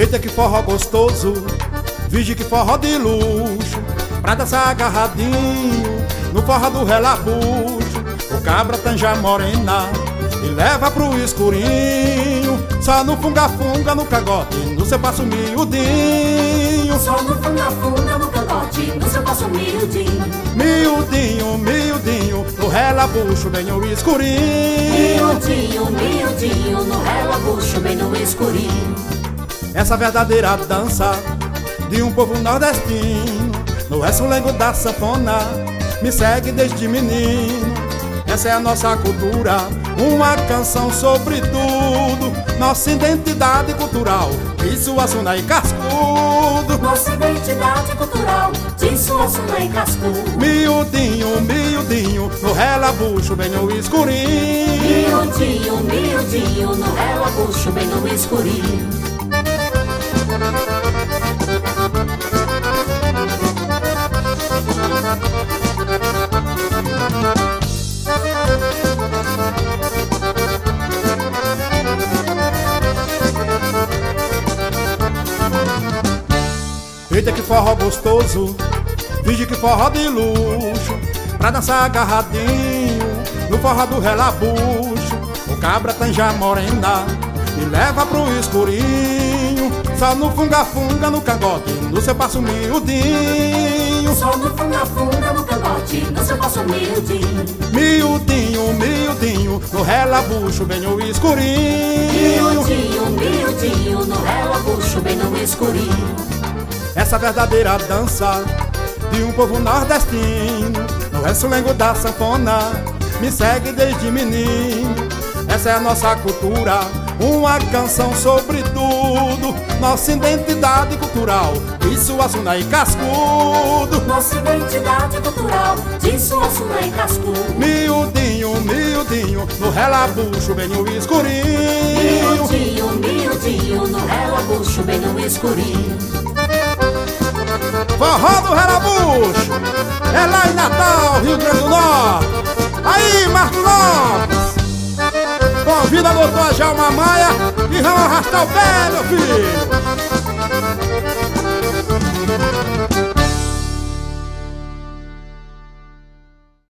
Eita que forró gostoso, vige que forró de luxo, pra dançar agarradinho no forró do relabucho. O cabra tanja morena e leva pro escurinho, só no funga-funga no cangote, no seu passo miudinho. Só no funga-funga no cangote, no seu passo miudinho. Miudinho, miudinho, no relabucho bem no escurinho. Miudinho, miudinho, no relabucho bem no escurinho. Essa verdadeira dança de um povo nordestino, no ressulengo da sanfona, me segue desde menino. Essa é a nossa cultura, uma canção sobre tudo, nossa identidade cultural, de Suassuna e Cascudo. Nossa identidade cultural, de Suassuna e Cascudo. Miudinho, miudinho, no relabucho bem no escurinho. Miudinho, miudinho, no relabucho bem no escurinho. Eita que forró gostoso, finge que forró de luxo, pra dançar agarradinho no forró do relabucho. O cabra tanja morena e leva pro escurinho, só no funga-funga no cangote, no seu passo miudinho. Só no funga-funga no cangote, no seu passo miudinho. Miudinho, miudinho, no relabucho bem no escurinho. Miudinho, miudinho, no relabucho bem no escurinho. Essa verdadeira dança de um povo nordestino, no ressulengo da sanfona, me segue desde menino. Essa é a nossa cultura, uma canção sobre tudo, nossa identidade cultural, de Suassuna e Cascudo. Nossa identidade cultural, de Suassuna e Cascudo. Miudinho, miudinho, no relabucho bem no escurinho. Miudinho, miudinho, no relabucho bem no escurinho. Forró do relabucho é lá em Natal, Rio Grande do Norte. Aí, Marco Lopes, convida a doutora Jalma Maia e vamos arrastar o pé, meu filho.